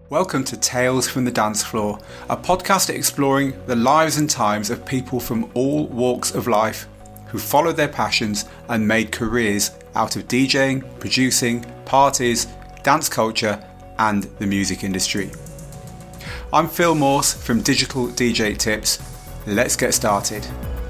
Welcome to Tales from the Dance Floor, a podcast exploring the lives and times of people from all walks of life who followed their passions and made careers out of DJing, producing, parties, dance culture, and the music industry. I'm Phil Morse from Digital DJ Tips. Let's get started.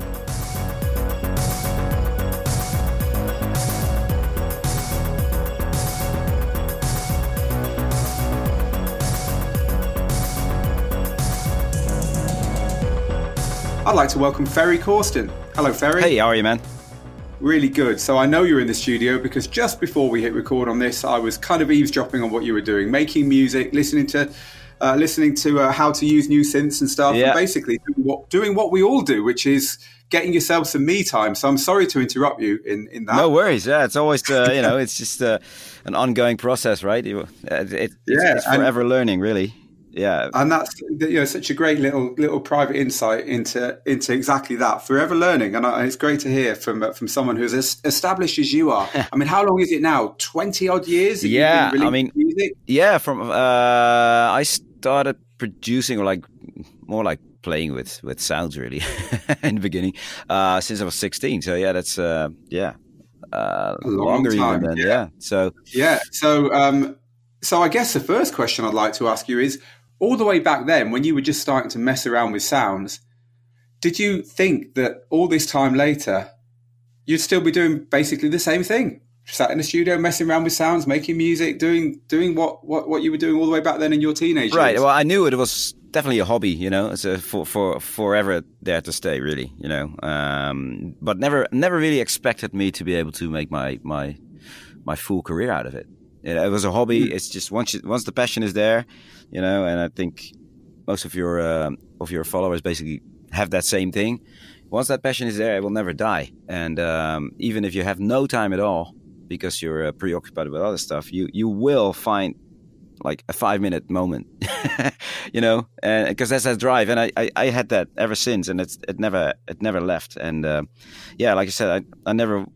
I'd like to welcome Ferry Corsten. Hello, Ferry. Hey, how are you, man? Really good. So I know you're in the studio because just before we hit record on this, I was kind of eavesdropping on what you were doing, making music, listening to how to use new synths and stuff, and basically doing what we all do, which is getting yourself some me time. So I'm sorry to interrupt you in that. No worries. Yeah, it's always it's just an ongoing process, right? It's forever learning, really. Yeah, and that's such a great little private insight into exactly that, forever learning, and it's great to hear from someone who's as established as you are. I mean, how long is it now? 20 odd years? Yeah, I mean, music? Yeah. From I started producing, or more like playing with sounds, really, in the beginning, since I was 16. So yeah, that's a long time. Even then. So I guess the first question I'd like to ask you is, all the way back then, when you were just starting to mess around with sounds, did you think that all this time later, you'd still be doing basically the same thing? Sat in the studio, messing around with sounds, making music, doing what you were doing all the way back then in your teenage years? Right. Well, I knew it was definitely a hobby, It's for forever there to stay, really, But never really expected me to be able to make my full career out of it. It was a hobby. It's just once the passion is there, and I think most of your followers basically have that same thing. Once that passion is there, it will never die. And even if you have no time at all because you're preoccupied with other stuff, you will find like a 5-minute moment, and because that's that drive. And I had that ever since, and it never left. And like I said, I never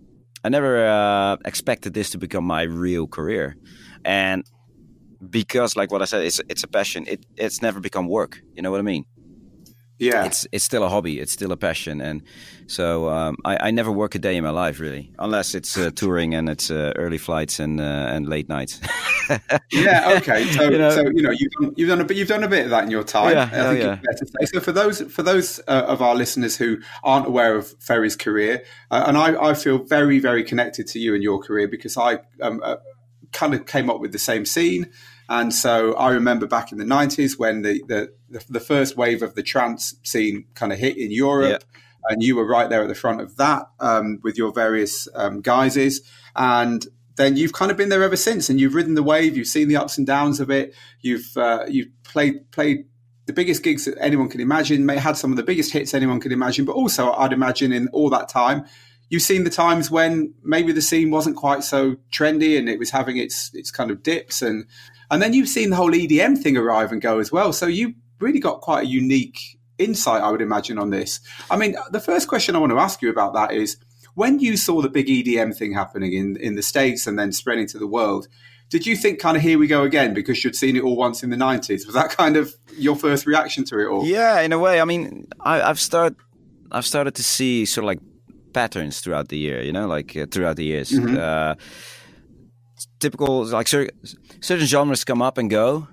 expected this to become my real career, and because, like what I said, it's a passion. It's never become work. You know what I mean? Yeah. It's still a hobby. It's still a passion, and so I never work a day in my life, really, unless it's touring and it's early flights and late nights. Yeah. Okay. So you've done a bit of that in your time. Yeah, I think it's fair to say. So for those of our listeners who aren't aware of Ferry's career, and I feel very, very connected to you and your career because I kind of came up with the same scene. And so I remember back in the 90s when the first wave of the trance scene kind of hit in Europe, and you were right there at the front of that with your various guises. And then you've kind of been there ever since, and you've ridden the wave. You've seen the ups and downs of it. You've played the biggest gigs that anyone can imagine, had some of the biggest hits anyone could imagine. But also, I'd imagine in all that time, you've seen the times when maybe the scene wasn't quite so trendy and it was having its kind of dips, and then you've seen the whole EDM thing arrive and go as well. So you really got quite a unique insight, I would imagine, on this. I mean, the first question I want to ask you about that is, when you saw the big EDM thing happening in the States and then spreading to the world, did you think kind of, here we go again, because you'd seen it all once in the 90s? Was that kind of your first reaction to it all? Yeah, in a way. I mean, I've started to see sort of like patterns throughout the year, throughout the years. Mm-hmm. Typical, like certain genres come up and go,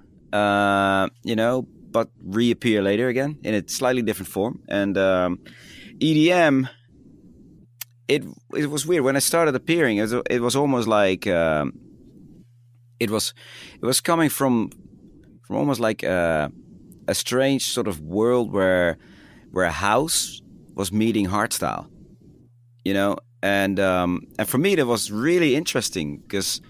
but reappear later again in a slightly different form. And EDM, it was weird when it started appearing. It was almost like it was coming from almost like a strange sort of world where house was meeting hardstyle, and for me that was really interesting because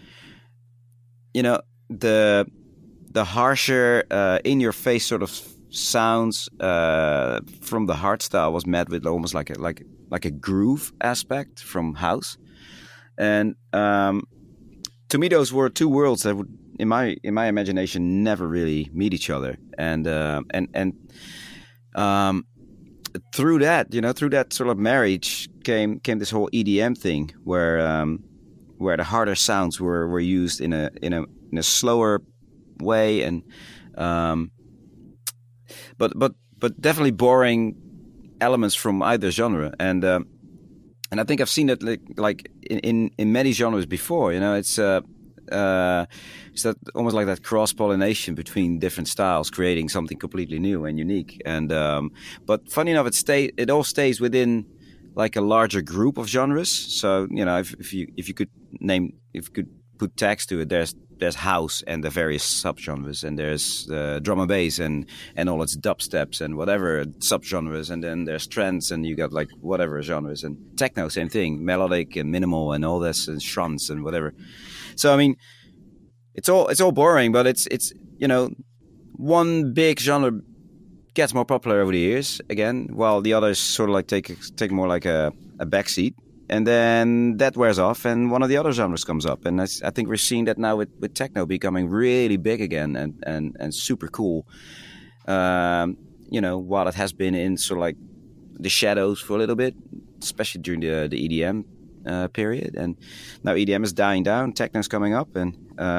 the harsher in your face sort of sounds from the hardstyle was met with almost like a groove aspect from house, and to me those were two worlds that would in my imagination never really meet each other, and through that sort of marriage came this whole EDM thing where the harder sounds were used in a slower way, and but definitely borrowing elements from either genre, and I think I've seen it like in many genres before. You know, it's that almost like that cross pollination between different styles, creating something completely new and unique. And but funny enough, it all stays within like a larger group of genres. So you know, if you could put tags to it, there's house and the various subgenres, and there's drum and bass and all its dubsteps and whatever subgenres, and then there's trance, and you got like whatever genres, and techno, same thing, melodic and minimal and all this, and shrunts and whatever. So I mean, it's all boring, but it's you know, one big genre gets more popular over the years again, while the others sort of like take more like a backseat. And then that wears off, and one of the other genres comes up. And I think we're seeing that now with techno becoming really big again and super cool. You know, while it has been in sort of like the shadows for a little bit, especially during the EDM period. And now EDM is dying down, techno's coming up, and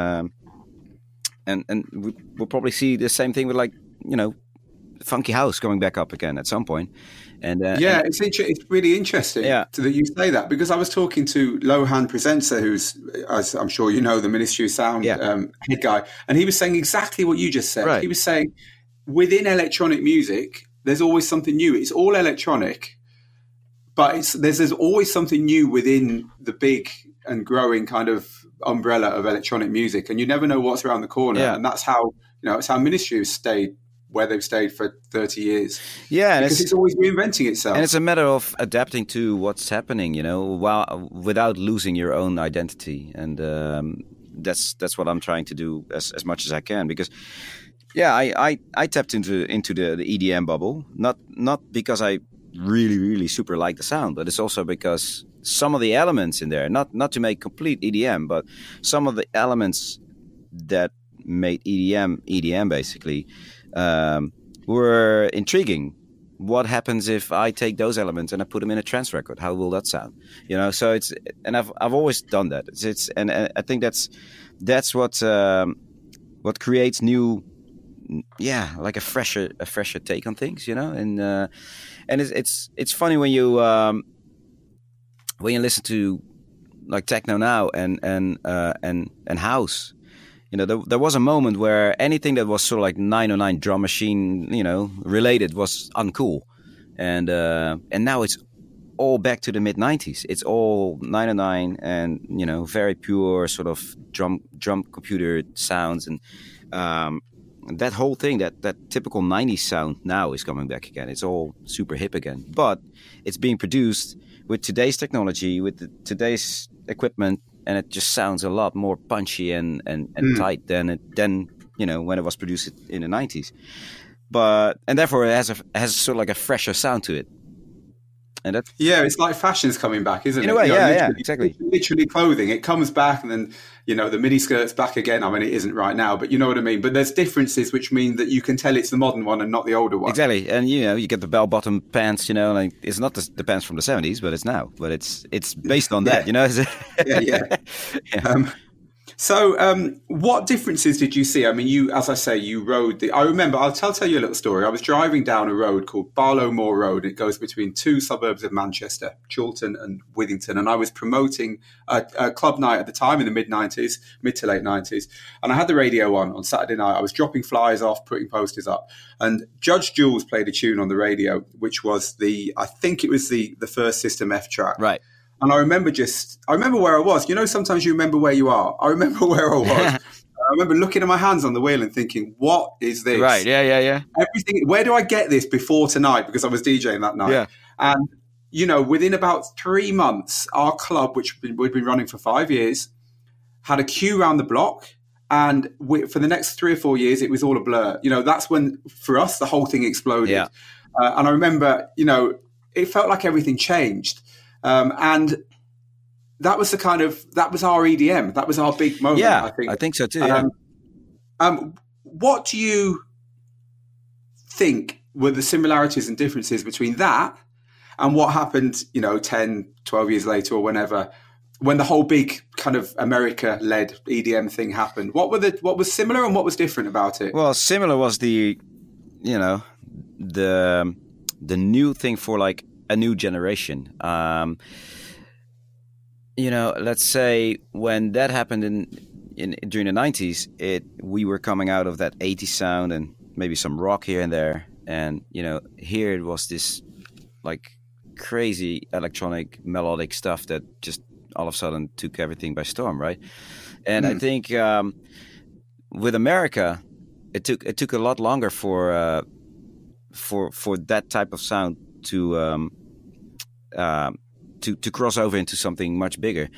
we'll probably see the same thing with, like, you know, funky house coming back up again at some point. And it's really interesting that you say that, because I was talking to Lohan Presenter, who's, as I'm sure you know, the Ministry of Sound head guy, and he was saying exactly what you just said. Right. He was saying within electronic music, there's always something new. It's all electronic, but there's always something new within the big and growing kind of umbrella of electronic music, and you never know what's around the corner. And that's how, you know, it's how Ministry has stayed where they've stayed for 30 years. Yeah. Because it's always reinventing itself. And it's a matter of adapting to what's happening, you know, without losing your own identity. And that's what I'm trying to do as much as I can. Because, I tapped into the EDM bubble, not because I really, really super like the sound, but it's also because some of the elements in there, not to make complete EDM, but some of the elements that made EDM basically, were intriguing. What happens if I take those elements and I put them in a trance record? How will that sound? You know, so I've always done that. And I think that's what creates new, like a fresher take on things, you know. And it's funny when you listen to like techno now and house. You know, there was a moment where anything that was sort of like 909 drum machine, you know, related was uncool, and now it's all back to the mid 90s. It's all 909 and, you know, very pure sort of drum computer sounds, and that whole thing, that typical 90s sound now is coming back again. It's all super hip again, but it's being produced with today's technology, with today's equipment. And it just sounds a lot more punchy and tight than you know, when it was produced in the 90s. And therefore it has sort of like a fresher sound to it. And that's, it's like fashion's coming back, isn't it? In a way, exactly. Literally clothing, it comes back, and then, you know, the mini skirt's back again. I mean, it isn't right now, but you know what I mean. But there's differences which mean that you can tell it's the modern one and not the older one. Exactly, and you know, you get the bell-bottom pants. You know, like it's not the pants from the 70s, but it's now. But it's based on that. You know. So, what differences did you see? I mean, you, as I say, you rode I remember, I'll tell you a little story. I was driving down a road called Barlow Moor Road. It goes between two suburbs of Manchester, Chorlton and Withington. And I was promoting a club night at the time in the mid to late 90s. And I had the radio on Saturday night. I was dropping flyers off, putting posters up. And Judge Jules played a tune on the radio, which was I think it was the first System F track. Right. And I remember where I was. You know, sometimes you remember where you are. I remember where I was. I remember looking at my hands on the wheel and thinking, what is this? Right, yeah. Everything. Where do I get this before tonight? Because I was DJing that night. Yeah. And, you know, within about 3 months, our club, which we'd been running for 5 years, had a queue around the block. And for the next 3 or 4 years, it was all a blur. You know, that's when, for us, the whole thing exploded. Yeah. And I remember, you know, it felt like everything changed. And that was that was our EDM. That was our big moment. Yeah, I think so too. Yeah. What do you think were the similarities and differences between that and what happened, you know, 10, 12 years later or whenever when the whole big kind of America-led EDM thing happened? What was similar and what was different about it? Well, similar was the new thing for like a new generation. Let's say when that happened during the 90s, we were coming out of that 80s sound and maybe some rock here and there, and here it was this like crazy electronic melodic stuff that just all of a sudden took everything by storm, right? And I think with America, it took a lot longer for that type of sound to cross over into something much bigger.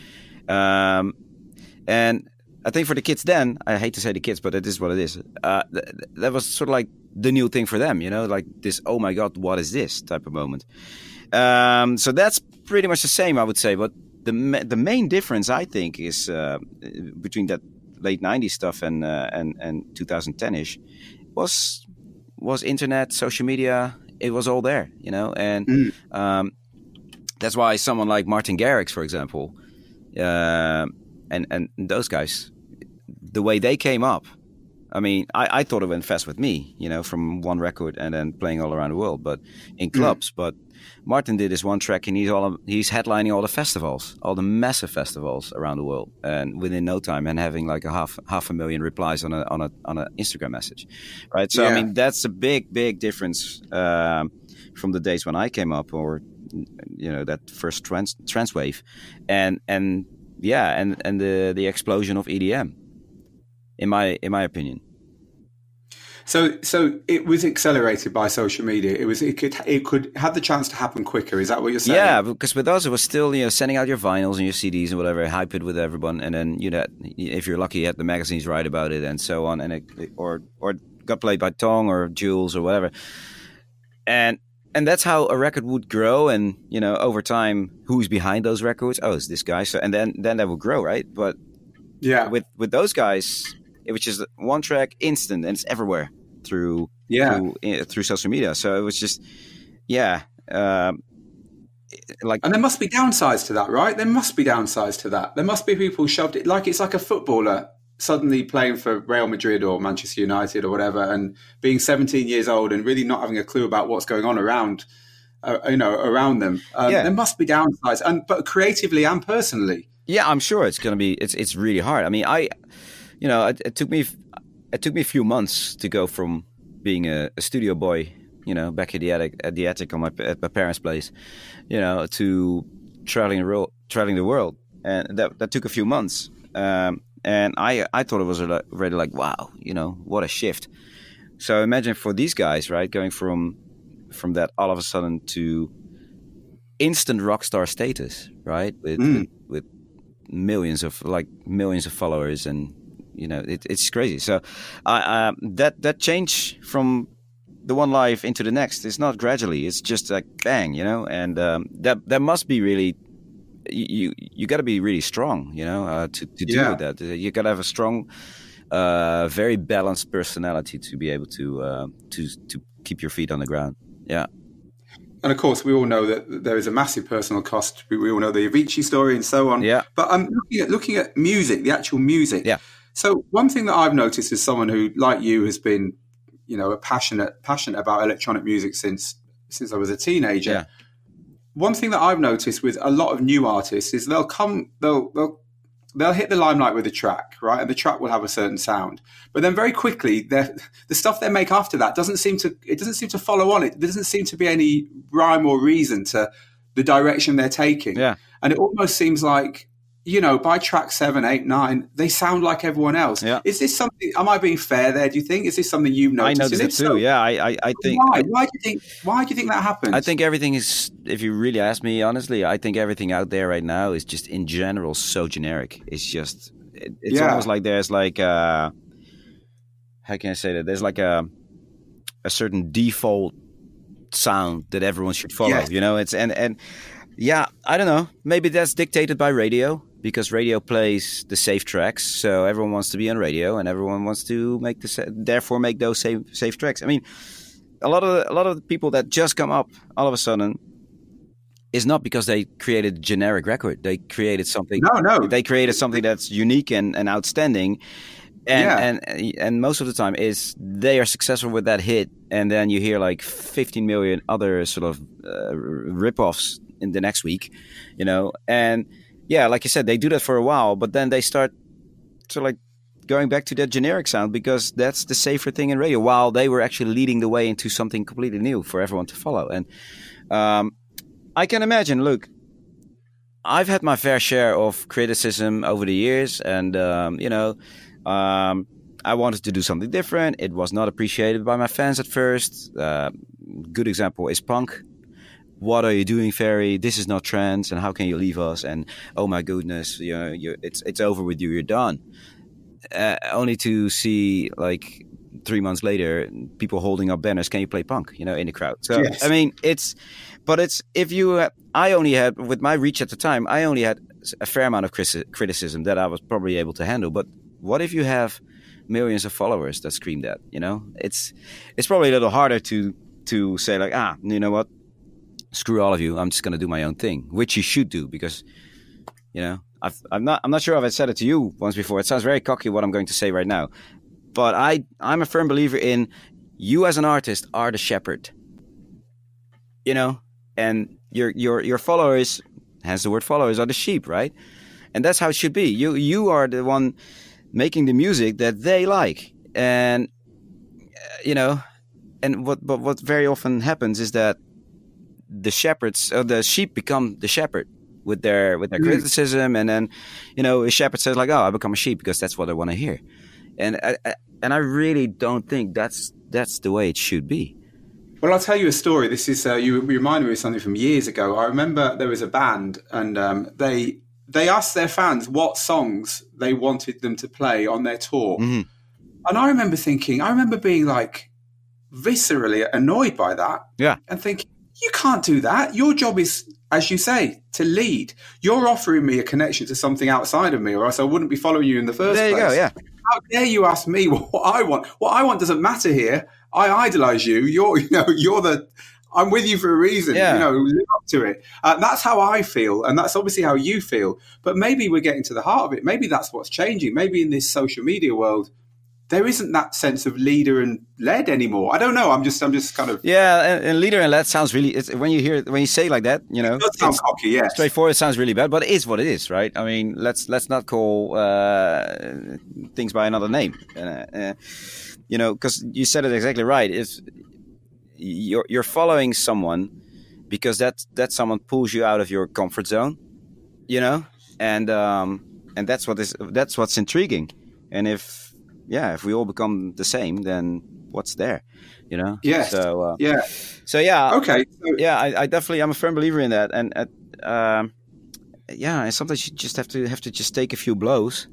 And I think for the kids then, I hate to say the kids, but it is what it is. That was sort of like the new thing for them, like this, oh my God, what is this type of moment. So that's pretty much the same, I would say. But the main difference, I think, is between that late 90s stuff and 2010-ish was internet, social media. It was all there, and that's why someone like Martin Garrix, for example, and those guys, the way they came up, I mean, I thought it went fast with me, from one record and then playing all around the world, but in clubs. But Martin did this one track, and he's headlining all the festivals, all the massive festivals around the world, and within no time, and having like a half a million replies on a Instagram message, right? So I mean, that's a big difference from the days when I came up, or that first trance wave, and the explosion of EDM, in my opinion. So it was accelerated by social media. It could have the chance to happen quicker. Is that what you're saying? Yeah, because with us it was still sending out your vinyls and your CDs and whatever, hype it with everyone, and then if you're lucky, you had the magazines write about it and so on, and or got played by Tong or Jules or whatever, and that's how a record would grow, and over time, who's behind those records? Oh, it's this guy. So and then that would grow, right? But yeah, with those guys, it was just one track, instant, and it's everywhere through social media. So it was just and there must be downsides to that, right? There must be downsides to that. There must be people shoved it like it's like a footballer suddenly playing for Real Madrid or Manchester United or whatever, and being 17 years old and really not having a clue about what's going on around them. There must be downsides, but creatively and personally. Yeah, I'm sure it's going to be. It's really hard. I mean, it took me a few months to go from being a studio boy, back at the attic at my parents' place, to traveling the world, and that took a few months. And I thought it was already like, wow, what a shift. So imagine for these guys, right, going from that all of a sudden to instant rock star status, right, with millions of followers, and it's crazy. So that change from the one life into the next is not gradually; it's just like bang, and that must be really. You got to be really strong, to deal with that. You got to have a strong, very balanced personality to be able to keep your feet on the ground. Yeah. And of course, we all know that there is a massive personal cost. We all know the Avicii story and so on. Yeah. But I'm looking at music, the actual music. Yeah. So one thing that I've noticed is someone who, like you, has been, passionate about electronic music since I was a teenager. Yeah. One thing that I've noticed with a lot of new artists is they'll hit the limelight with a track, right? And the track will have a certain sound, but then very quickly, the stuff they make after that doesn't seem to follow on. It doesn't seem to be any rhyme or reason to the direction they're taking. Yeah. And it almost seems like, by track 7, 8, 9, they sound like everyone else. Yeah. Is this something? Am I being fair there? Do you think? Is this something you've noticed? I noticed it too. So, yeah, I think. Why do you think that happens? I think everything is. If you really ask me honestly, I think everything out there right now is just in general so generic. It's just. It's almost like there's like. How can I say that? There's like a certain default sound that everyone should follow. Yes. It's and yeah, I don't know. Maybe that's dictated by radio. Because radio plays the safe tracks, so everyone wants to be on radio, and everyone wants to make those safe tracks. I mean, a lot of the people that just come up all of a sudden is not because they created a generic record. They created something. No. They created something that's unique and outstanding. And most of the time is they are successful with that hit, and then you hear like 15 million other sort of rip-offs in the next week, And yeah, like you said, they do that for a while, but then they start to like going back to that generic sound because that's the safer thing in radio. While they were actually leading the way into something completely new for everyone to follow. And I can imagine. Look, I've had my fair share of criticism over the years, and I wanted to do something different. It was not appreciated by my fans at first. Good example is punk. What are you doing, Ferry? This is not trance, and how can you leave us? And oh my goodness, it's over with you. You're done. Only to see like 3 months later, people holding up banners. Can you play punk? In the crowd. So yes. I mean, I only had, with my reach at the time, I only had a fair amount of criticism that I was probably able to handle. But what if you have millions of followers that scream that? It's probably a little harder to say like, you know what? Screw all of you. I'm just going to do my own thing, which you should do because, I'm not sure if I said it to you once before. It sounds very cocky what I'm going to say right now, but I'm a firm believer in you as an artist are the shepherd, and your followers, hence the word followers, are the sheep, right? And that's how it should be. You are the one making the music that they like, and and what very often happens is that the sheep become the shepherd with their criticism, and then a shepherd says like, "Oh, I become a sheep because that's what I want to hear," and I really don't think that's the way it should be. Well, I'll tell you a story. This is you reminded me of something from years ago. I remember there was a band, and they asked their fans what songs they wanted them to play on their tour, and I remember being like viscerally annoyed by that, and thinking, you can't do that. Your job is, as you say, to lead. You're offering me a connection to something outside of me, or else I wouldn't be following you in the first place. There you go, yeah. How dare you ask me what I want? What I want doesn't matter here. I idolize you. I'm with you for a reason. Yeah. Live up to it. That's how I feel, and that's obviously how you feel. But maybe we're getting to the heart of it. Maybe that's what's changing. Maybe in this social media world, there isn't that sense of leader and led anymore. I don't know. I'm just kind of and leader and led sounds really. When you say like that, it does sound cocky. Yeah, straightforward. It sounds really bad, but it is what it is, right? I mean, let's not call things by another name. Because you said it exactly right. If you're following someone because that someone pulls you out of your comfort zone, and that's what's intriguing. And if we all become the same, then what's there, Yes. So yeah. So yeah. Okay. I definitely, I'm a firm believer in that, and and sometimes you just have to just take a few blows,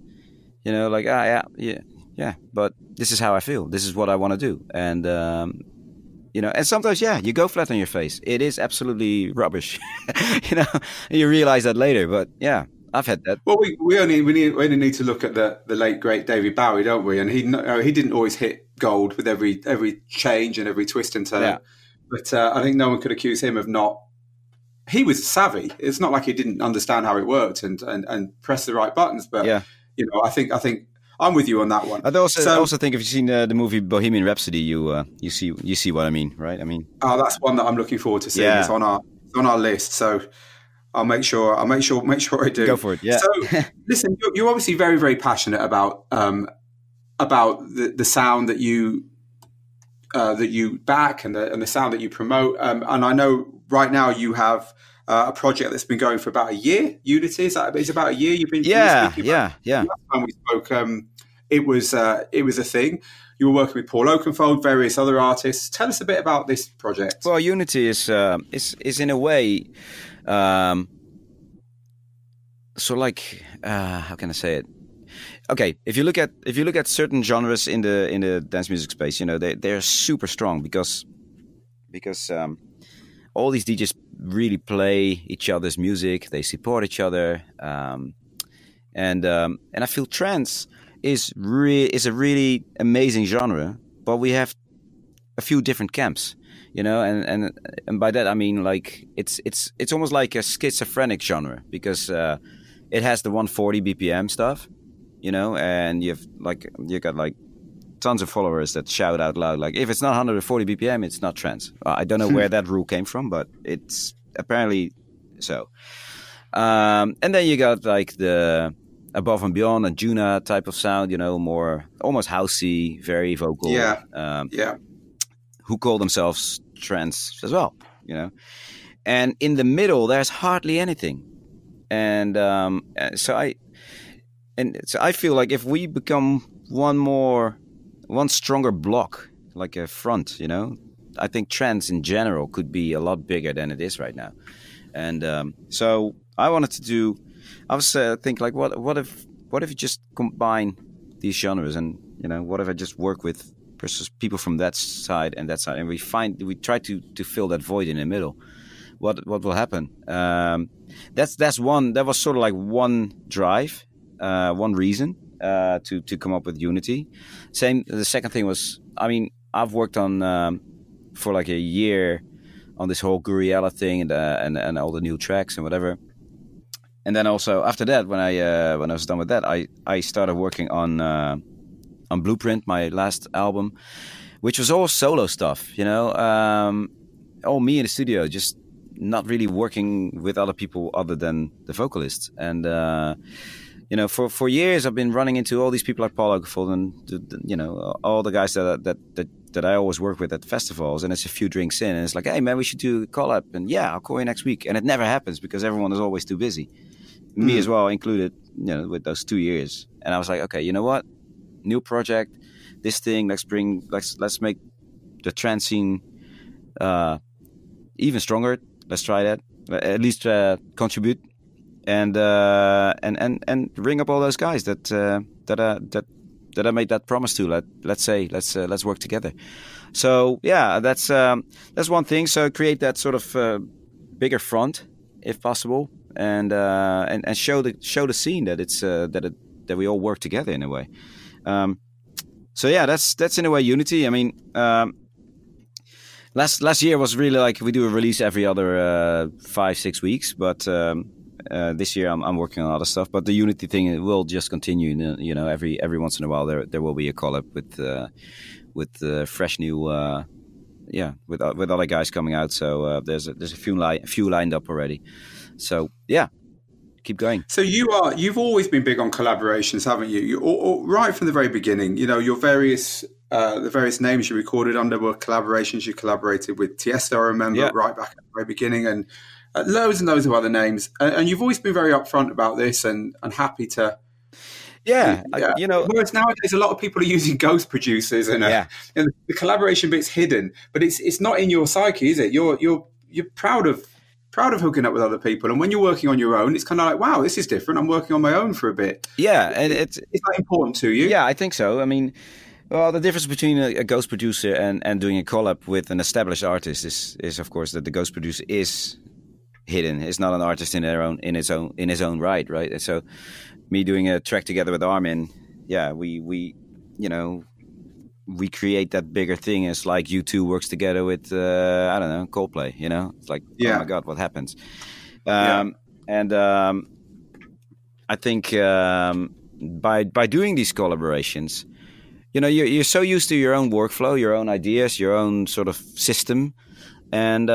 but this is how I feel. This is what I want to do, and and sometimes you go flat on your face. It is absolutely rubbish, You realize that later, but yeah. I've had that. Well, we only need to look at the late great David Bowie, don't we? And he didn't always hit gold with every change and every twist and turn. Yeah. But I think no one could accuse him of not. He was savvy. It's not like he didn't understand how it worked and press the right buttons. But I think I'm with you on that one. I also think if you've seen the movie Bohemian Rhapsody, you see what I mean, right? I mean, that's one that I'm looking forward to seeing. Yeah. It's on our list. So. I'll make sure I do. Go for it. Yeah. So, listen, you're obviously very, very passionate about the sound that you back and the sound that you promote. And I know right now you have a project that's been going for about a year. Unity, it's about a year. You've been speaking about. Yeah. Last time we spoke, it was a thing. You were working with Paul Oakenfold, various other artists. Tell us a bit about this project. Well, Unity is in a way. So like, how can I say it? Okay, if you look at certain genres in the dance music space, they're super strong because all these DJs really play each other's music. They support each other, and I feel trance is a really amazing genre, but we have a few different camps. you know, and by that I mean like it's almost like a schizophrenic genre because it has the 140 BPM stuff, you know, and you got like tons of followers that shout out loud like if it's not 140 BPM, it's not trance. I don't know where that rule came from, but it's apparently so. And then you got like the Above and Beyond and Juna type of sound, you know, more almost housey, very vocal. Who call themselves trance as well, you know. And in the middle, there's hardly anything. And so I feel like if we become one stronger block, like a front, you know, I think trance in general could be a lot bigger than it is right now. And so I wanted to do. I was think like, what if you just combine these genres, and you know, what if I just work with people from that side, and we try to fill that void in the middle. What will happen? That was sort of like one drive, one reason to come up with Unity. The second thing was, I mean, I've worked on for like a year on this whole Guriella thing and all the new tracks and whatever. And then also after that, when I was done with that, I started working on Blueprint, my last album, which was all solo stuff, you know, all me in the studio, just not really working with other people other than the vocalist. And you know, for years I've been running into all these people like Paul Oakenfold and you know, all the guys that I always work with at festivals, and it's a few drinks in, and it's like, hey man, we should do a collab, and yeah, I'll call you next week, and it never happens because everyone is always too busy. Me as well included, you know, with those 2 years. And I was like, okay, you know what? New project, this thing, let's make the trance scene even stronger. Let's try that. At least contribute and ring up all those guys that I made that promise to. Let's work together. So yeah, that's one thing. So create that sort of bigger front, if possible. And show the scene that it's that we all work together in a way. So yeah, that's in a way Unity. I mean, last year was really like we do a release every other 5-6 weeks, but this year I'm working on other stuff. But the Unity thing will just continue. You know, every once in a while there will be a collab with fresh new with other guys coming out. So there's a few lined up already. So yeah, keep going. So you've always been big on collaborations, haven't you? You right from the very beginning. You know, your the various names you recorded under were collaborations. You collaborated with Tiesto, I remember, right back at the very beginning, and loads and loads of other names. And you've always been very upfront about this and happy to. Yeah, you know. Whereas nowadays, a lot of people are using ghost producers, and the collaboration bit's hidden, but it's not in your psyche, is it? You're proud of hooking up with other people, and when you're working on your own, it's kind of like, wow, this is different. I'm working on my own for a bit. Yeah, and is that important to you? Yeah, I think so. I mean, well, the difference between a ghost producer and doing a collab with an established artist is of course that the ghost producer is hidden. It's not an artist in his own right, right? So, me doing a track together with Armin, yeah, we you know, we create that bigger thing. It's like U2 works together with I don't know, Coldplay. You know, it's like, oh my god, what happens? And I think by doing these collaborations, you know, you're so used to your own workflow, your own ideas, your own sort of system, and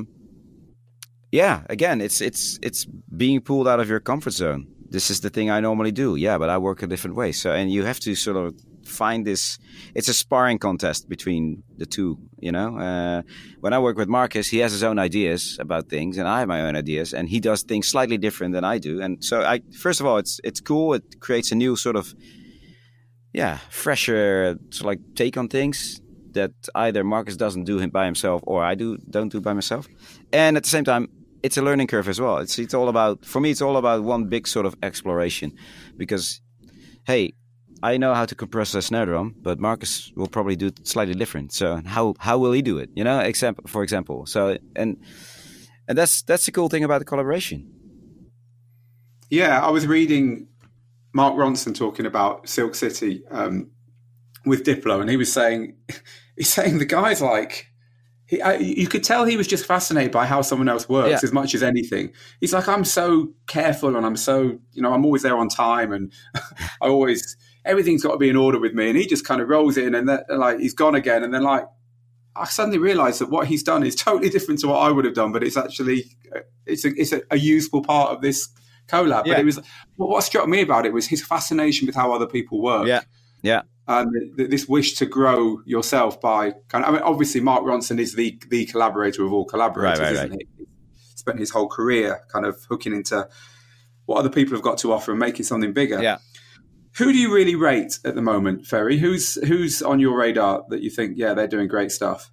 again, it's being pulled out of your comfort zone. This is the thing I normally do, but I work a different way. So, and you have to sort of find this. It's a sparring contest between the two, you know. When I work with Marcus, he has his own ideas about things, and I have my own ideas, and he does things slightly different than I do. And so, first of all, it's cool. It creates a new sort of, fresher sort of like take on things that either Marcus doesn't do by himself, or I don't do by myself. And at the same time, it's a learning curve as well. It's all about, for me, it's all about one big sort of exploration, because, hey, I know how to compress a snare drum, but Marcus will probably do it slightly different. So how will he do it? You know, for example. So and that's the cool thing about the collaboration. Yeah, I was reading Mark Ronson talking about Silk City with Diplo, and he's saying the guy's like, You could tell he was just fascinated by how someone else works as much as anything. He's like, I'm so careful and I'm so, I'm always there on time and everything's got to be in order with me. And he just kind of rolls in and then like he's gone again. And then like, I suddenly realised that what he's done is totally different to what I would have done, but it's actually, it's a useful part of this collab. Yeah. But it was, what struck me about it was his fascination with how other people work. Yeah. Yeah. And this wish to grow yourself by obviously Mark Ronson is the collaborator of all collaborators, isn't he? He spent his whole career kind of hooking into what other people have got to offer and making something bigger. Yeah. Who do you really rate at the moment, Ferry? Who's on your radar that you think, they're doing great stuff?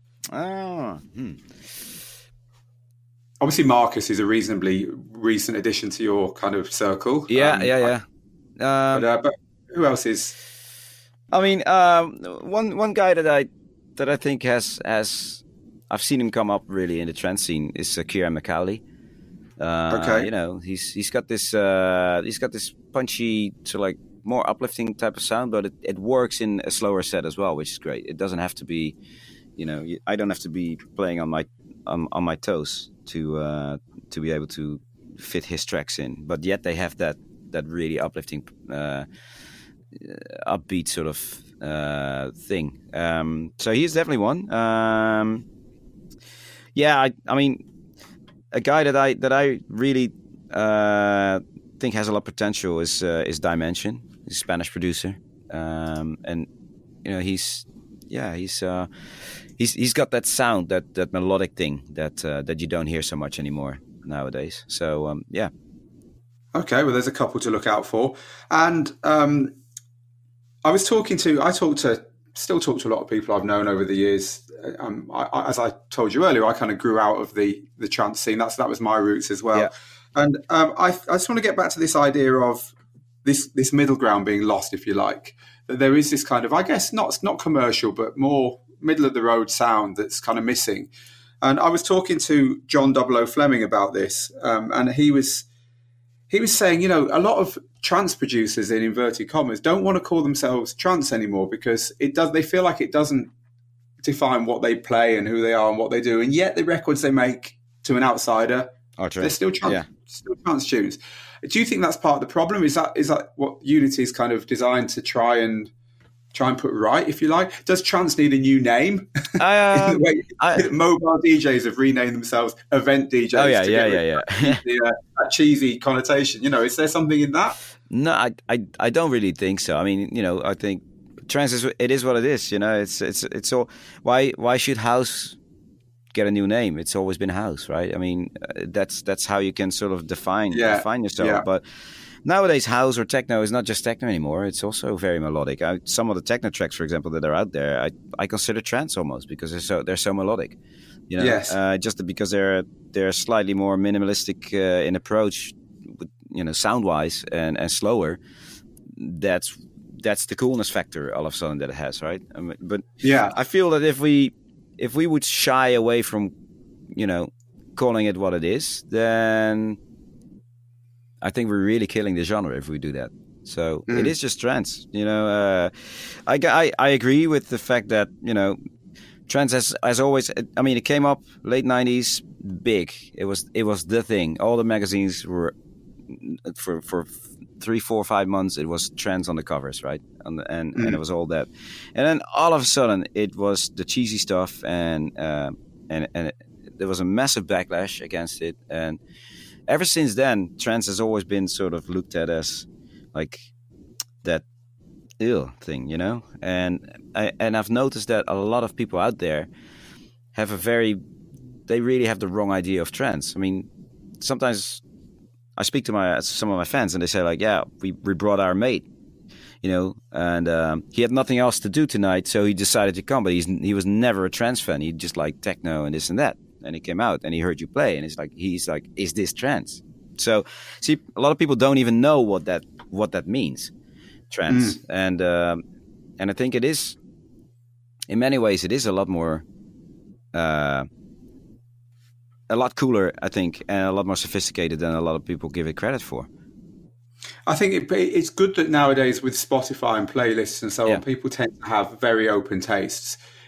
Obviously, Marcus is a reasonably recent addition to your kind of circle. Yeah. But who else is? I mean, one guy that I think has I've seen him come up really in the trance scene is Kieran McCauley. Okay, he's got this punchy to like more uplifting type of sound, but it works in a slower set as well, which is great. It doesn't have to be, I don't have to be playing on my toes to be able to fit his tracks in, but yet they have that really uplifting. Upbeat sort of thing. So he's definitely one. I mean, a guy that I really think has a lot of potential is Dimension. He's a Spanish producer, and he's got that sound, that melodic thing that you don't hear so much anymore nowadays. So Okay, well, there's a couple to look out for, and I still talk to a lot of people I've known over the years. As I told you earlier, I kind of grew out of the trance scene. That was my roots as well. Yeah. And I just want to get back to this idea of this middle ground being lost, if you like. That there is this kind of, I guess, not commercial, but more middle of the road sound that's kind of missing. And I was talking to John 00 Fleming about this, and he was saying, a lot of trance producers, in inverted commas, don't want to call themselves trance anymore because they feel like it doesn't define what they play and who they are and what they do. And yet the records they make to an outsider, they're still trance tunes. Do you think that's part of the problem? Is that what Unity is kind of designed to try and put right, if you like? Does trance need a new name? Mobile DJs have renamed themselves event DJs. Oh yeah. That cheesy connotation. Is there something in that? No, I don't really think so. I mean, I think trance is what it is. It's all. Why should house get a new name? It's always been house, right? I mean, that's how you can sort of define yourself. Yeah. But nowadays, house or techno is not just techno anymore. It's also very melodic. Some of the techno tracks, for example, that are out there, I consider trance almost because they're so melodic. Yes. Just because they're slightly more minimalistic in approach, sound wise and slower. That's the coolness factor all of a sudden that it has, right? But I feel that if we would shy away from, calling it what it is, then I think we're really killing the genre if we do that. So it is just trance, I agree with the fact that, trance has always, I mean, it came up late 90s, big. It was the thing. All the magazines were, for 3, 4, 5 months, it was trance on the covers, right? And it was all that. And then all of a sudden, it was the cheesy stuff, and there was a massive backlash against it. And ever since then, trance has always been sort of looked at as like that ill thing, And I've noticed that a lot of people out there have they really have the wrong idea of trance. I mean, sometimes I speak to some of my fans and they say like, yeah, we brought our mate, and he had nothing else to do tonight, so he decided to come. But he was never a trance fan. He just liked techno and this and that. And he came out and he heard you play, and he's like, is this trance? So, see, a lot of people don't even know what that means, trance. And I think it is, in many ways, it is a lot more, a lot cooler, I think, and a lot more sophisticated than a lot of people give it credit for. I think it's good that nowadays with Spotify and playlists and so on, people tend to have very open tastes.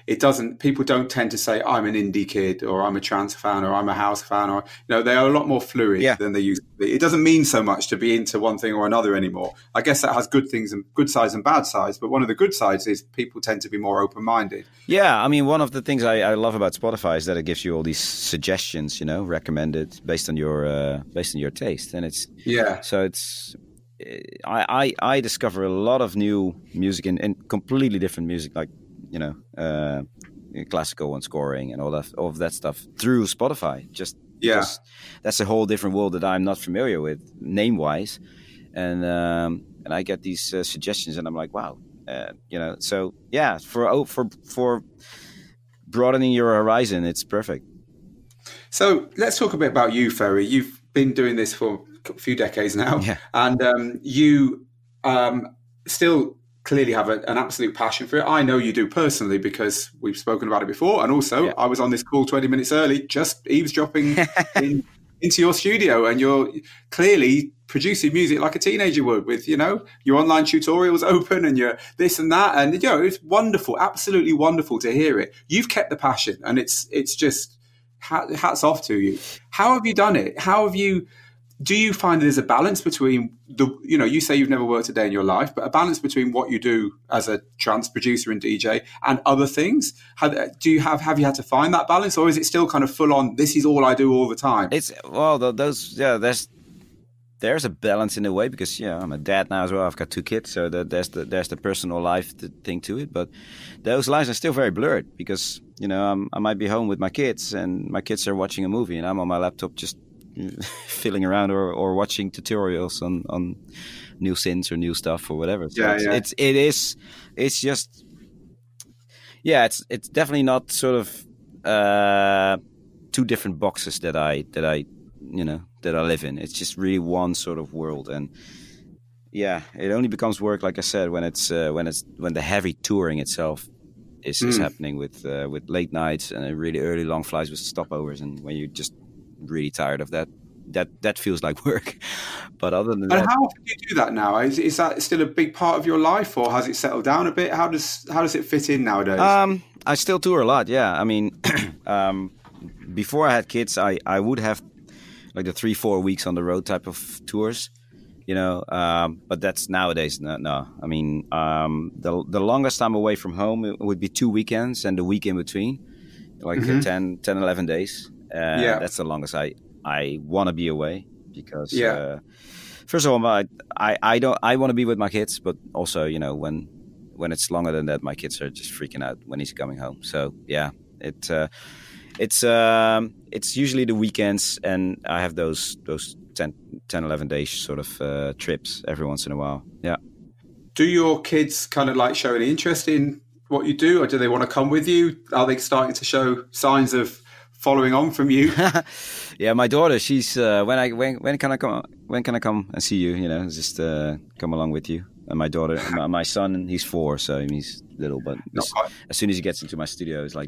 it doesn't. People don't tend to say I'm an indie kid, or I'm a trance fan, or I'm a house fan, or they are a lot more fluid than they used to be. It doesn't mean so much to be into one thing or another anymore. I guess that has good things and good sides and bad sides. But one of the good sides is people tend to be more open-minded. Yeah, I mean, one of the things I love about Spotify is that it gives you all these suggestions, recommended based on your taste, and it's So it's. I discover a lot of new music and completely different music, like classical and scoring and all of that stuff through Spotify. Just because that's a whole different world that I'm not familiar with name wise, and I get these suggestions and I'm like, wow, So yeah, for broadening your horizon, it's perfect. So let's talk a bit about you, Ferry. You've been doing this for a few decades now, and you still clearly have an absolute passion for it. I know you do personally because we've spoken about it before, and also I was on this call 20 minutes early, just eavesdropping into your studio, and you're clearly producing music like a teenager would, with your online tutorials open and your this and that, and it's wonderful, absolutely wonderful to hear it. You've kept the passion, and it's just hats off to you. How have you done it? Do you find there's a balance between you say you've never worked a day in your life, but a balance between what you do as a trance producer and DJ and other things? Have you had to find that balance, or is it still kind of full on, this is all I do all the time? There's a balance in a way, because I'm a dad now as well. I've got 2 kids, so there's the personal life thing to it. But those lines are still very blurred, because I might be home with my kids, and my kids are watching a movie, and I'm on my laptop just fiddling around or watching tutorials on new synths or new stuff or whatever. So it's just it's definitely not sort of 2 different boxes that I live in. It's just really one sort of world, and it only becomes work, like I said, when the heavy touring itself is happening with late nights and really early long flights with stopovers, and when you're just really tired of that feels like work. But other than that, and how often do you do that now? Is that still a big part of your life, or has it settled down a bit? How does it fit in nowadays? I still tour a lot. Yeah, I mean, before I had kids, I would have like the 3-4 weeks on the road type of tours, but that's nowadays no. I mean, the longest I'm away from home, it would be 2 weekends and the week in between, like 10-11 days. That's the longest I want to be away, because first of all, I want to be with my kids, but also when it's longer than that, my kids are just freaking out when he's coming home. So it's usually the weekends, and I have those 10-11 days sort of trips every once in a while. Yeah. Do your kids kind of like show any interest in what you do, or do they want to come with you? Are they starting to show signs of following on from you? Yeah, my daughter, she's when can I come and see you? Just come along with you. And my daughter, my son, he's 4, so he's little, but as soon as he gets into my studio, it's like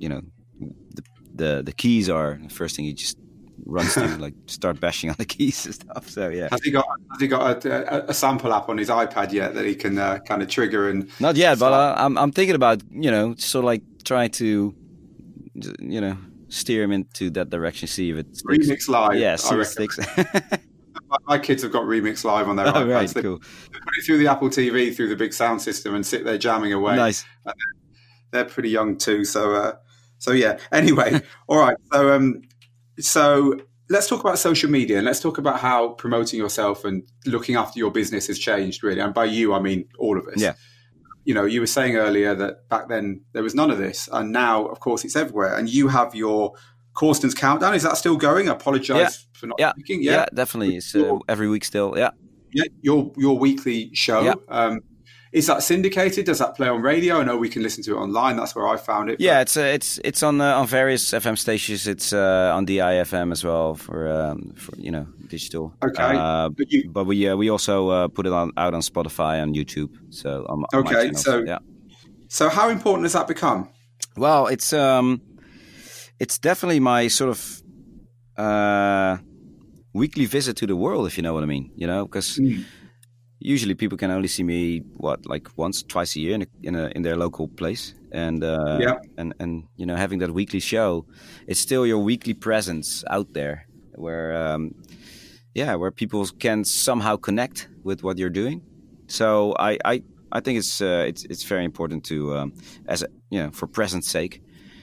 the keys are the first thing he just runs to, like start bashing on the keys and stuff. So yeah. Has he got a sample app on his iPad yet that he can kind of trigger? And not yet, but I'm thinking about sort of like trying to steer him into that direction, see if it sticks. Remix Live. Yeah, see if it sticks. My kids have got Remix Live on their iPads. Right, they cool. put it through the Apple TV, through the big sound system, and sit there jamming away. Nice. They're pretty young too, so yeah. Anyway, all right. So let's talk about social media, and let's talk about how promoting yourself and looking after your business has changed, really. And by you, I mean all of us. Yeah. You were saying earlier that back then there was none of this, and now, of course, it's everywhere. And you have your Corsten's Countdown. Is that still going? I apologise for not speaking. Yeah, definitely. It's every week still. Yeah. Yeah, your weekly show. Yeah. Is that syndicated? Does that play on radio? I know we can listen to it online. That's where I found it. Yeah, it's on various FM stations. It's on DIFM as well for digital. Okay, but we also put it out on Spotify and YouTube. So on my channels. So how important has that become? Well, it's definitely my sort of weekly visit to the world, if you know what I mean. Because. Usually people can only see me like once, twice a year in their local place, and Yeah. and you know, having that weekly show, it's still your weekly presence out there, where where people can somehow connect with what you're doing. So I think it's very important to as a, you know, for presence sake,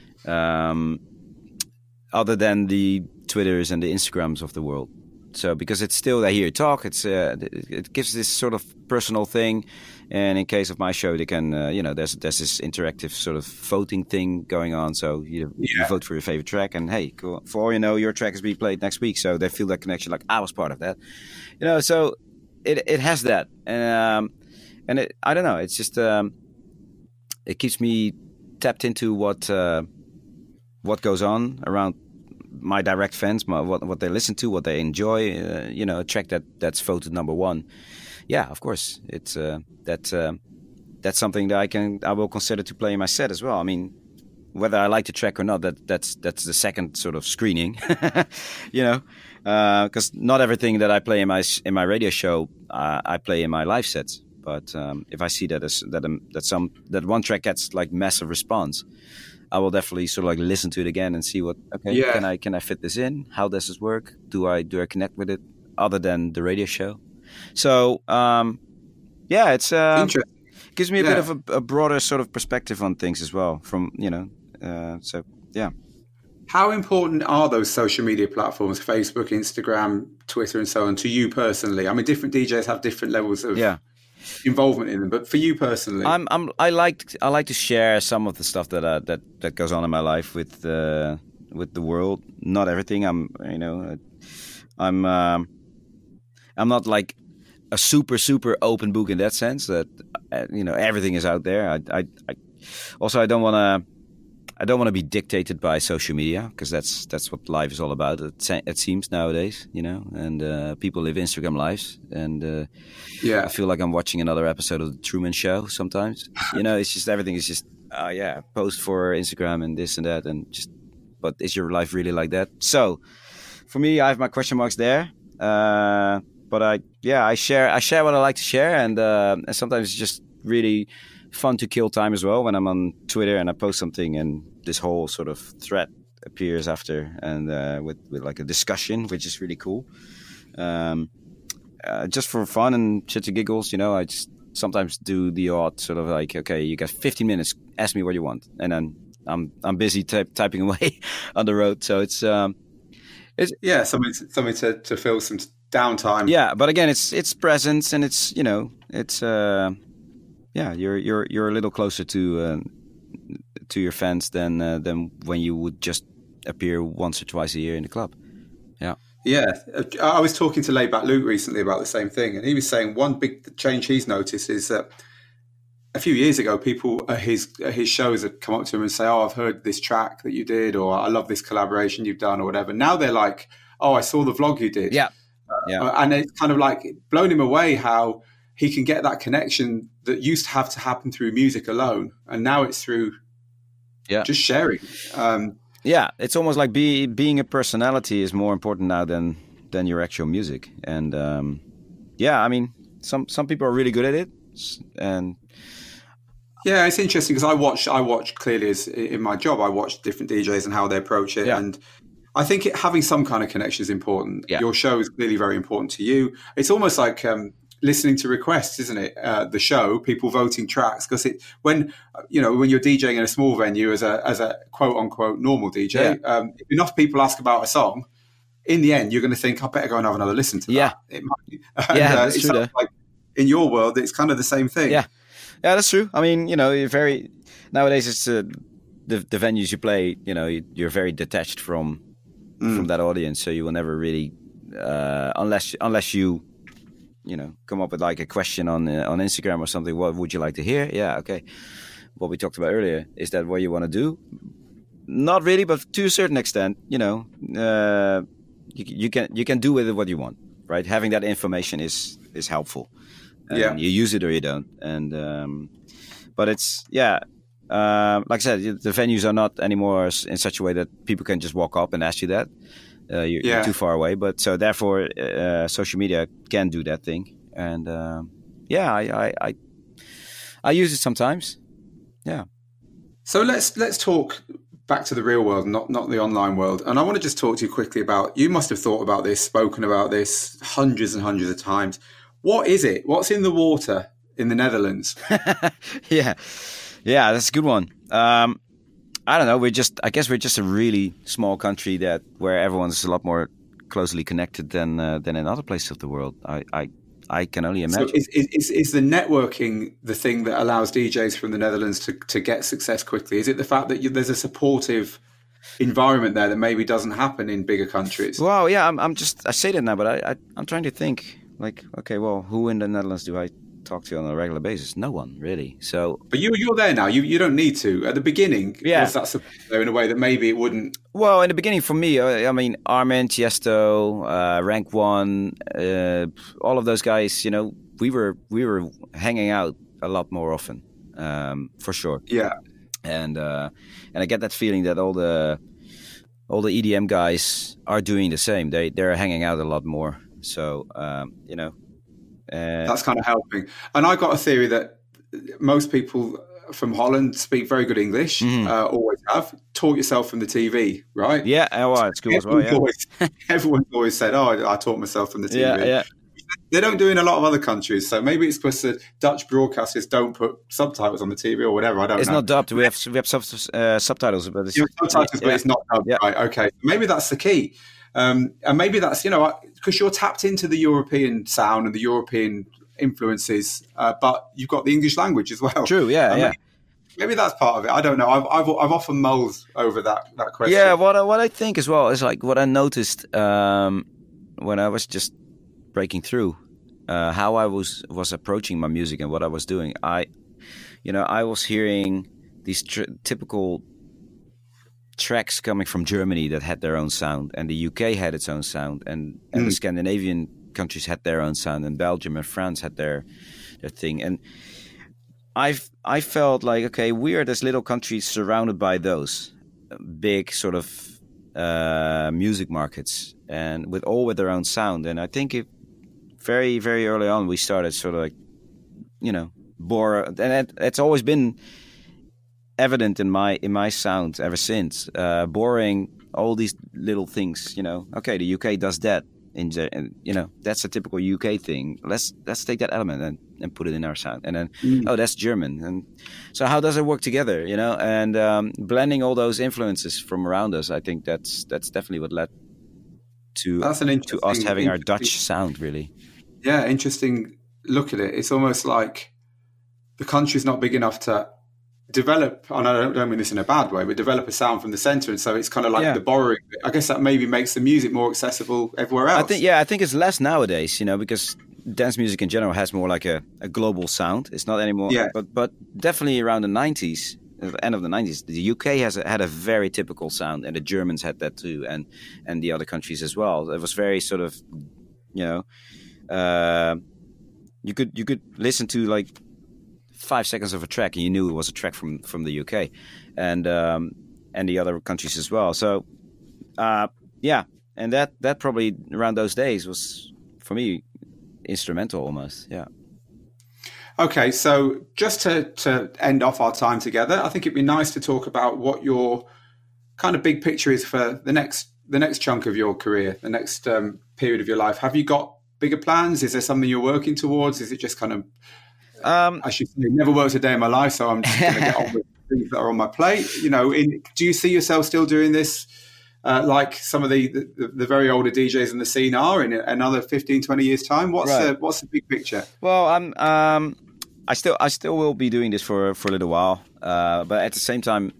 other than the Twitters and the Instagrams of the world. So because it's still, I hear you talk, it gives this sort of personal thing, and in case of my show, they can you know, there's this interactive sort of voting thing going on. So you vote for your favorite track, and hey, cool, for all you know, your track is being played next week. So they feel that connection, like I was part of that, you know. So it has that, and it, I don't know, it's just it keeps me tapped into what goes on around my direct fans, what they listen to, what they enjoy. You know, a track that's voted number one. Yeah, of course, it's that's something that I will consider to play in my set as well. I mean, whether I like the track or not, that's the second sort of screening. You know, because not everything that I play in my radio show I play in my live sets. But if I see that one track gets like massive response, I will definitely sort of like listen to it again and see can I fit this in? How does this work? Do I connect with it other than the radio show? So it's Interesting. gives me a bit of a broader sort of perspective on things as well. From, you know, so yeah. How important are those social media platforms, Facebook, Instagram, Twitter, and so on, to you personally? I mean, different DJs have different levels of involvement in them, but for you personally, I like to share some of the stuff that goes on in my life with the world. Not everything. I'm not like a super open book in that sense, that you know, everything is out there. I also, I don't want to be dictated by social media, because that's what life is all about. It seems nowadays, you know, and people live Instagram lives, and I feel like I'm watching another episode of the Truman Show sometimes. You know, it's just, everything is just post for Instagram and this and that, and just, but is your life really like that? So for me, I have my question marks there. But I share what I like to share, and sometimes it's just really fun to kill time as well when I'm on Twitter and I post something and this whole sort of thread appears after, and with like a discussion, which is really cool. Just for fun and shits and giggles, you know, I just sometimes do the odd sort of like, okay, you got 15 minutes, ask me what you want, and then I'm busy typing away on the road. So it's something to fill some downtime. Yeah, but again, it's presence, and it's, you know, it's you're a little closer to your fans than when you would just appear once or twice a year in the club. Yeah. Yeah, I was talking to Layback Luke recently about the same thing, and he was saying one big change he's noticed is that a few years ago, people at his shows had come up to him and say, "Oh, I've heard this track that you did," or "I love this collaboration you've done," or whatever. Now they're like, "Oh, I saw the vlog you did." Yeah. And it's kind of like blown him away how he can get that connection that used to have to happen through music alone, and now it's through just sharing. It's almost like being a personality is more important now than your actual music. And I mean, some people are really good at it, and yeah, it's interesting because I watch clearly as in my job. I watch different DJs and how they approach it, and I think having some kind of connection is important. Yeah. Your show is clearly very important to you. It's almost like listening to requests, isn't it? The show, people voting tracks, because when you're DJing in a small venue as a quote unquote normal DJ, if enough people ask about a song, in the end you're going to think, I better go and have another listen to that. Yeah, it might, that's true. Like in your world, it's kind of the same thing. Yeah, that's true. I mean, you know, nowadays it's the venues you play. You know, you're very detached from that audience, so you will never really, unless you come up with like a question on Instagram or something. What would you like to hear? Yeah, okay. What we talked about earlier, is that what you want to do? Not really, but to a certain extent, you know, you can do with it what you want, right? Having that information is helpful. And you use it or you don't. And but it's like I said, the venues are not anymore in such a way that people can just walk up and ask you that. You're too far away, but so therefore social media can do that thing, and I use it sometimes. Yeah. So let's talk back to the real world, not the online world. And I want to just talk to you quickly about, you must have thought about this, spoken about this hundreds and hundreds of times. What is it? What's in the water in the Netherlands? Yeah, that's a good one. I don't know. I guess we're just a really small country where everyone's a lot more closely connected than in other places of the world. I can only imagine. So is the networking the thing that allows DJs from the Netherlands to get success quickly? Is it the fact that there's a supportive environment there that maybe doesn't happen in bigger countries? Well, yeah, I say that now, but I'm trying to think like, okay, well, who in the Netherlands do I talk to on a regular basis? No one really. So, but you're there now. You don't need to. At the beginning, was that support there in a way that maybe it wouldn't? Well, in the beginning, for me, I mean, Armin, Tiesto, Rank One, all of those guys. You know, we were hanging out a lot more often, for sure. Yeah, and I get that feeling that all the EDM guys are doing the same. They're hanging out a lot more. So you know. That's kind of helping. And I got a theory that most people from Holland speak very good English, always have. Taught yourself from the TV, right? Yeah, well, it's cool as well, yeah. Everyone's always said, I taught myself from the TV. Yeah. They don't do in a lot of other countries, so maybe it's because the Dutch broadcasters don't put subtitles on the TV or whatever. I don't know. It's not dubbed. We have subtitles, but it's it's not dubbed. Yeah. Right? Okay, maybe that's the key, and maybe that's because you're tapped into the European sound and the European influences, but you've got the English language as well. True. Yeah. Maybe that's part of it. I don't know. I've often mulled over that question. Yeah. What I think as well is like what I noticed when I was just breaking through, how I was approaching my music and what I was doing. I was hearing these typical tracks coming from Germany that had their own sound, and the UK had its own sound, and the Scandinavian countries had their own sound, and Belgium and France had their thing. And I felt like, okay, we are this little country surrounded by those big sort of music markets, and with their own sound. And I think very, very early on, we started sort of like, bore, and it's always been evident in my sound ever since. Boring all these little things, Okay, the UK does that, that's a typical UK thing. Let's take that element and put it in our sound, and then that's German, and so how does it work together? And blending all those influences from around us. I think that's definitely what led to us having our Dutch sound, really. Yeah, interesting look at it. It's almost like the country's not big enough to develop, and I don't mean this in a bad way, but develop a sound from the center, and so it's kind of like the borrowing. I guess that maybe makes the music more accessible everywhere else. I think it's less nowadays, because dance music in general has more like a global sound. It's not anymore, but definitely around the 90s, the end of the 90s, the UK had a very typical sound, and the Germans had that too, and the other countries as well. It was very sort of, you could listen to like 5 seconds of a track and you knew it was a track from the UK, and the other countries as well. So and that probably around those days was for me instrumental almost. Yeah. Okay, so just to end off our time together, I think it'd be nice to talk about what your kind of big picture is for the next chunk of your career, the next period of your life. Have you got bigger plans? Is there something you're working towards? Is it just kind of I should say, never worked a day in my life, so I'm just going to get on with things that are on my plate. Do you see yourself still doing this like some of the very older DJs in the scene are in another 15, 20 years' time? What's the big picture? Well, I still will be doing this for a little while, but at the same time,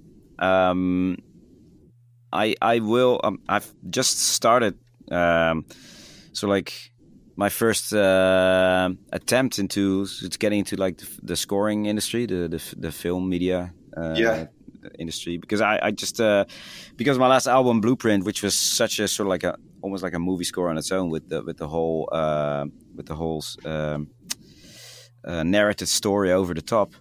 I will. I've just started, so like. My first attempt into getting into like the scoring industry, the film media industry, because I just because my last album Blueprint, which was such a sort of like almost like a movie score on its own with the whole narrative story over the top.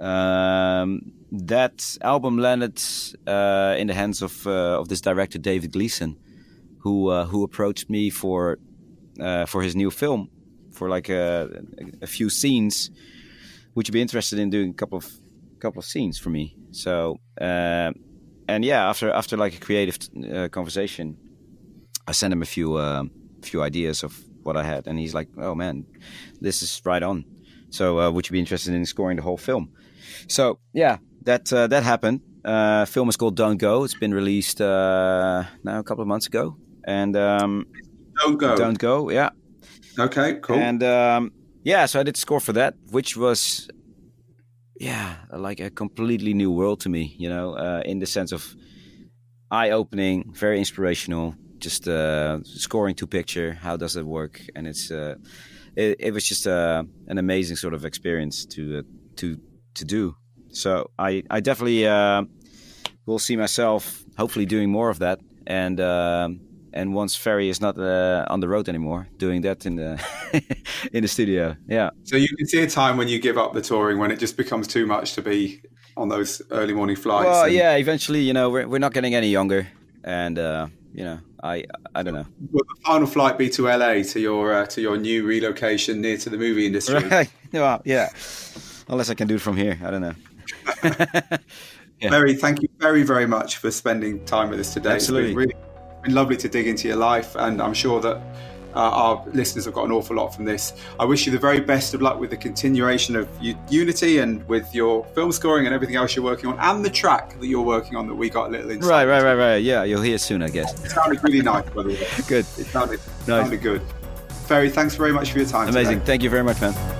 That album landed in the hands of this director David Gleason, who approached me for his new film, for like a few scenes. Would you be interested in doing a couple of scenes for me? So and yeah, after like a creative conversation, I sent him a few ideas of what I had, and he's like, "Oh man, this is right on. So would you be interested in scoring the whole film?" So yeah, that happened. Film is called Don't Go. It's been released now a couple of months ago, and Don't Go. Yeah. Okay. Cool. And yeah, so I did score for that, which was like a completely new world to me. You know, in the sense of eye-opening, very inspirational. Just scoring to picture. How does it work? And it was just an amazing sort of experience to do. So I definitely will see myself hopefully doing more of that, and once Ferry is not on the road anymore, doing that in the in the studio. Yeah. So you can see a time when you give up the touring, when it just becomes too much to be on those early morning flights. Well, yeah, eventually, you know, we're not getting any younger, and you know, I don't know. Will the final flight be to LA, to your new relocation near to the movie industry? Right. Well, yeah. Unless I can do it from here, I don't know. Yeah. Ferry, thank you very, very much for spending time with us today. Absolutely. It's been lovely to dig into your life, and I'm sure that our listeners have got an awful lot from this. I wish you the very best of luck with the continuation of Unity and with your film scoring and everything else you're working on, and the track that you're working on that we got a little insight. Right. Yeah, you'll hear soon, I guess. It sounded really nice, by the way. Good. It sounded good. Ferry, thanks very much for your time. Amazing. Today. Thank you very much, man.